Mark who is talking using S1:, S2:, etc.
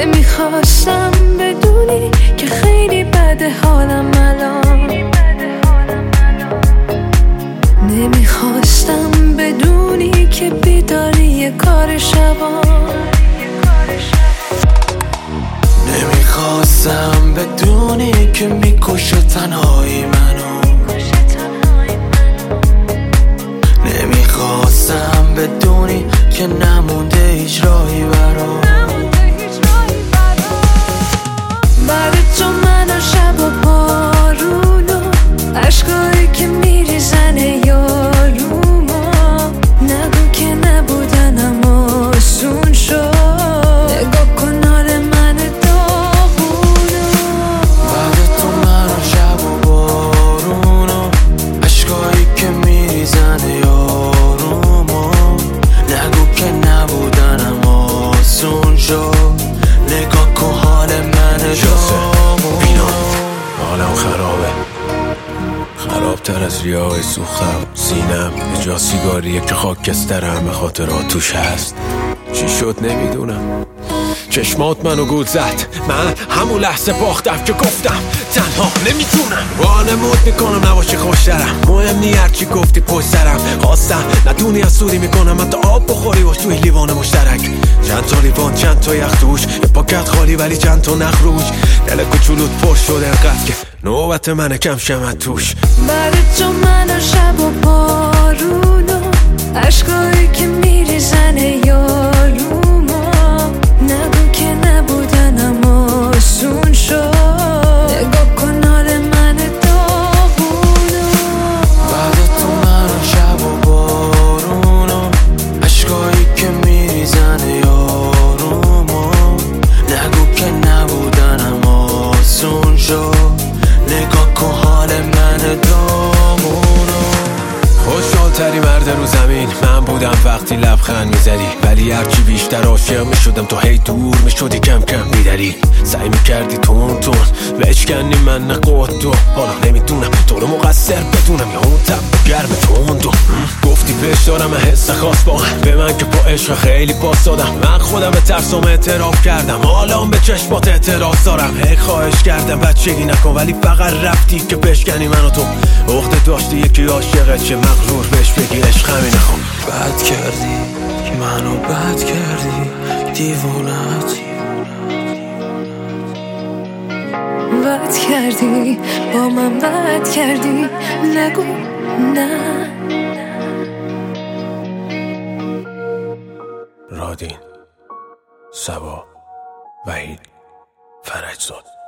S1: نمیخواستم بدونی که خیلی بده حالم الان، نمیخواستم بدونی که بیداری یه کار شبان،
S2: نمیخواستم بدونی که میکشه تنهایی منو، نمیخواستم بدونی که نمونده هیچ راهی برام.
S1: بعد تو من و شب و بارون و عشقایی که میریزن یاروما، نگو که نبودن اما آسون شد، نگاه کن حال من داغونو.
S2: بعد تو من و شب و بارون و عشقایی که میریزن یاروما، نگو که نبودن اما آسون شد، نگاه کن حال من داغونو.
S3: حالم خرابتر از ریاه سوختم، سینم یه جا سیگاریه که خاکسترم به خاطر توش هست. چی شد نمیدونم، چشمات منو گول زد، من همون لحظه باختم که گفتم تنها نمیتونم. وانمود میکنم نباشی خوشترم، مهم نی هرچی گفتی پشت سرم، خواستم ندونی از سودی میکنم حتی آب بخوری باش توی لیوان مشترک. چند تا لیوان چند تا یخ توش، یه پاکت خالی ولی چند تا نخ روش، دل کوچولوت پر شد انقدر که نوبت منه کم شم توش.
S1: بعد تو من و شب و بارون و عشقایی که میریزن یاروما، نگو که نبودن اما آسون شد، نگاه کن حال من داغونو.
S2: بعد تو من و شب و بارون و عشقایی که میریزن یاروما، نگو که نبودن اما آسون شد، نگاه کن حال من داغونو.
S3: خوشحالتری مرد رو زمین من بودم وقتی لبخند میزدی، ولی هرچی بیشتر عاشق میشدم تو هی دور میشدی کم کم میدری، سعی میکردی تون بشکنی من نقود و حالا نمیدونم تو رو مقصر بدونم یا اون تب گرم تندو. گفتی بهش دارم حس خاص با به من که با عشق خیلی باز دادم، من خودم به ترسم اعتراف کردم، حالا به چشمات اعتراض دارم. هی خواهش کردم بچگی نکن ولی فقط رفتی که بشکنی منو تو عقده داشتی یکی عاشقت چه مغرور بهش بگی عشق همینه. خب
S2: بد کردی منو بد کردی دیوونت،
S1: بد کردی با من بد کردی، نگو نه.
S3: رادین، سبا، وحید، فرجزاد.